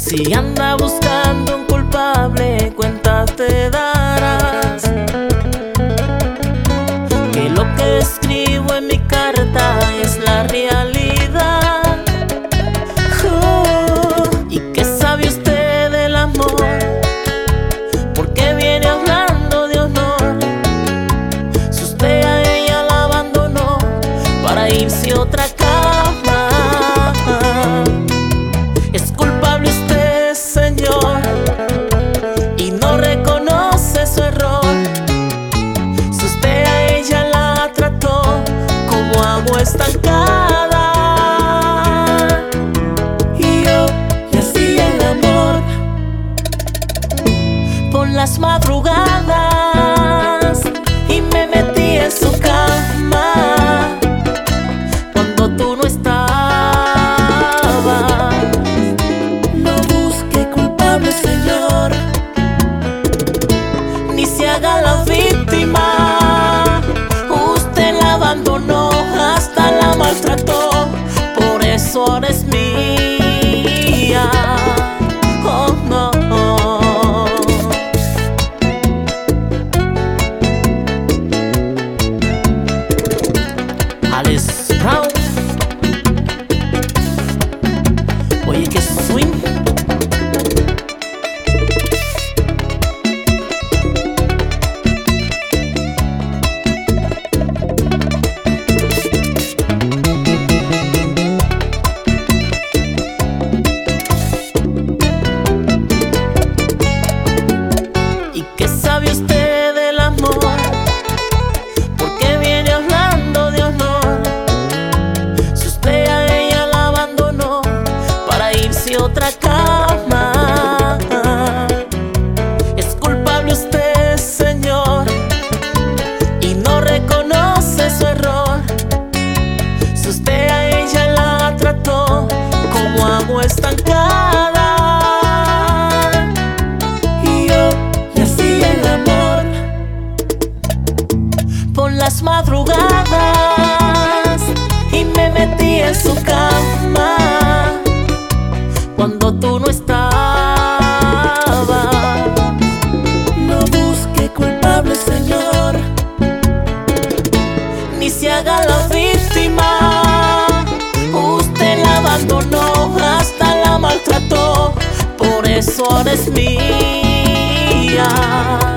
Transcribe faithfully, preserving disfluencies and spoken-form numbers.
Si anda buscando un culpable, cuenta te darás que lo que escribo en mi carta es la realidad. Oh, ¿y qué sabe usted del amor? ¿Por qué viene hablando de honor? Si usted a ella la abandonó para irse a otra cama, es culpable usted, señor, y no reconoce su error. Si usted a ella la trató como agua estancada, y yo le hacía el amor por las madrugadas y me metí en su cama cuando tú no estabas. No busque culpable, señor, ni se haga la víctima. Usted la abandonó, hasta la maltrató, por eso ahora es mía. Oh no. Alex Brown, oye que swing. ¿Y qué sabe usted del amor? ¿Por qué viene hablando de honor? Si usted a ella la abandonó para irse a otra cama, es culpable usted, señor, y no reconoce su error. Si usted a ella la trató como agua estancada, y yo le hacía el amor por las madrugadas y me metí en su cama cuando tú no estabas. No busque culpable, señor, ni se haga la víctima. Usted la abandonó, hasta la maltrató, por eso ahora es mía.